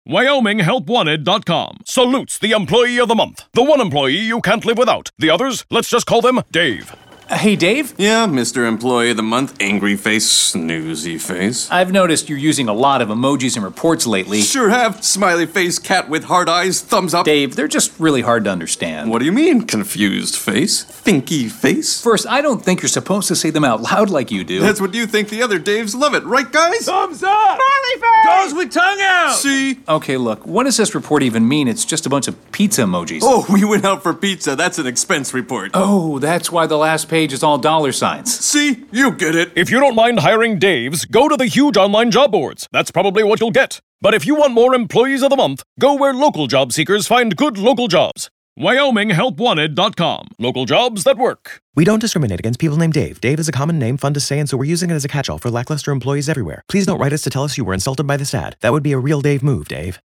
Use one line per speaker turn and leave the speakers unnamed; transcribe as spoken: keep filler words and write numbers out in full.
Wyoming Help Wanted dot com salutes the Employee of the Month. The one employee you can't live without. The others, let's just call them Dave.
Uh, hey, Dave?
Yeah, Mister Employee of the Month, angry face, snoozy face.
I've noticed you're using a lot of emojis in reports lately.
Sure have. Smiley face, cat with hard eyes, thumbs up.
Dave, they're just really hard to understand.
What do you mean, confused face? Thinky face?
First, I don't think you're supposed to say them out loud like you do.
That's what you think. The other Daves love it, right, guys?
Thumbs up! Smiley face! Goes with tongue out!
See?
Okay, look, what does this report even mean? It's just a bunch of pizza emojis.
Oh, we went out for pizza. That's an expense report.
Oh, that's why the last page is all dollar signs.
See? You get it.
If you don't mind hiring Daves, go to the huge online job boards. That's probably what you'll get. But if you want more Employees of the Month, go where local job seekers find good local jobs. Wyoming Help Wanted dot com. Local jobs that work.
We don't discriminate against people named Dave. Dave is a common name, fun to say, and so we're using it as a catch-all for lackluster employees everywhere. Please don't write us to tell us you were insulted by this ad. That would be a real Dave move, Dave.